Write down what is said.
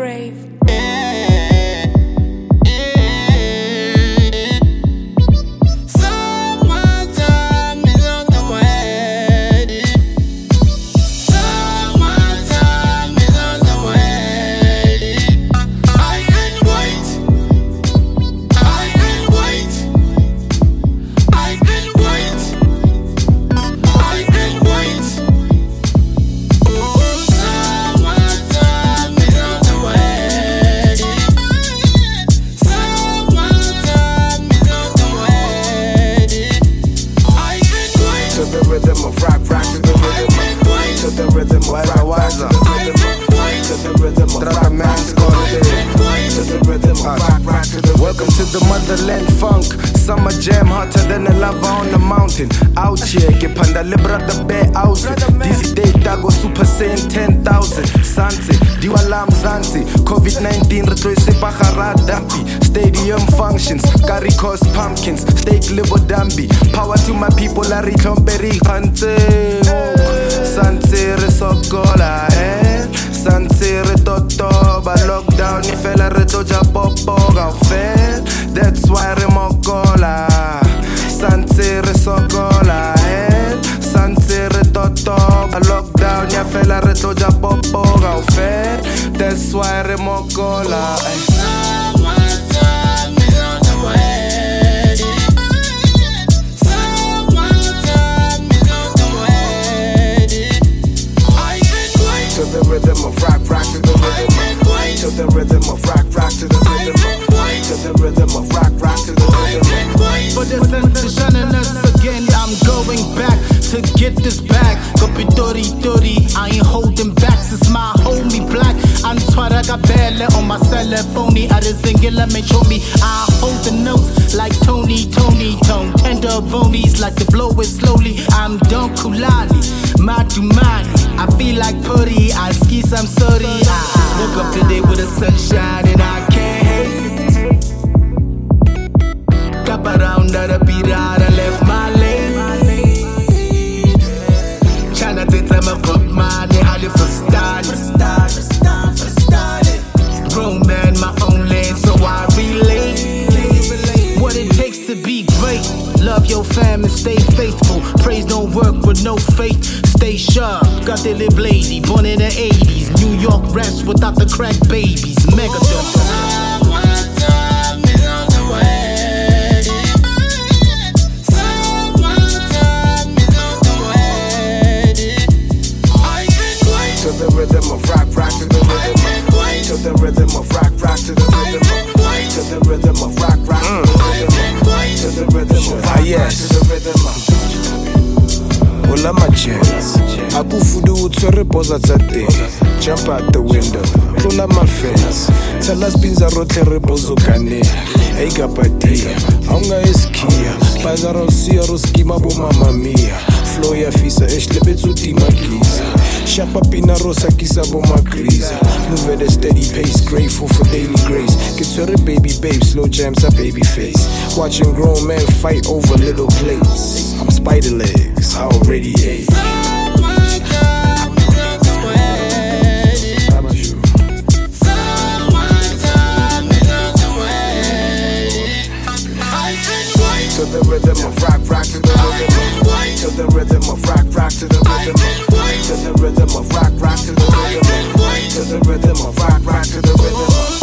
brave. Welcome to the motherland funk. Summer jam hotter than the lava on the mountain. Out here, get panda libra the bear outfit. Dizzy day go super saiyan 10,000. Sanse, diwalam zansi. COVID-19 retro sepahara dampi. Stadium functions, curry cost pumpkins. Steak liver dambi. Power to my people, Larry Klomperi Kante. Sanse resokola, Sanse retotoba. Lockdown, ifela retoja popo gaufen. That's why remokola. Sanse resokola, Sanse retotoba. Lockdown, ifela retoja popo gaufen. That's why remokola. To the rhythm of rock, rock to the rhythm. To the rhythm of rock, rock to the rhythm. To the rhythm of rock, rock to the rhythm. For the sensation and us again, I'm going back to get this back. Copy Dori Dori, I ain't holding back since my homie black. I'm Twaraga Bella on my cell phone. I just singular make show me I hold the notes like Tony Tone. Tender bonies like the blow it slowly. I'm Don Kulani, Matumani. I feel like Puri, I skis, I'm sorry. I woke up today with the sunshine and I can't hate. Cap around the pirata, left my lane. China to tell me put money, how you for start. Grown man, my own lane, so I relate. What it takes to be great. Love your fam and stay faithful. Praise don't work with no faith. Stay sharp, got the lip lady, born in the 80s. New York raps without the crack babies. Megadon. To the rhythm of rock, rock to the rhythm. To the rhythm of rock, rock to the rhythm. To the rhythm of rock, rock to the rhythm. To the rhythm of rock, rock to the rhythm. Well, my chance. Abu Fudu to posa tate. Jump out the window. Roll up my fence. Tell us pins are rote reposo cane. Hey Gapatia. Aunga eskia. Pazaro siaro skima bo mamma mia. Floya fisa eshlebetsu timakiza. Shapa pina rosa kisa bo makriza. Move at a steady pace. Grateful for daily grace. Get to the baby babe. Slow jams a baby face. Watching grown men fight over little plates. I'm spider legs. I already ate. To the rhythm of rock, rock to the rhythm. To the rhythm of rock, rock to the rhythm. To the rhythm of rock, rock to the rhythm. To the rhythm of rock, rock to the rhythm.